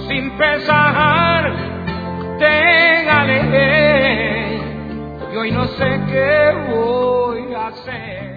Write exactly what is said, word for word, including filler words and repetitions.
sin pensar te alejé y hoy no sé qué voy a hacer.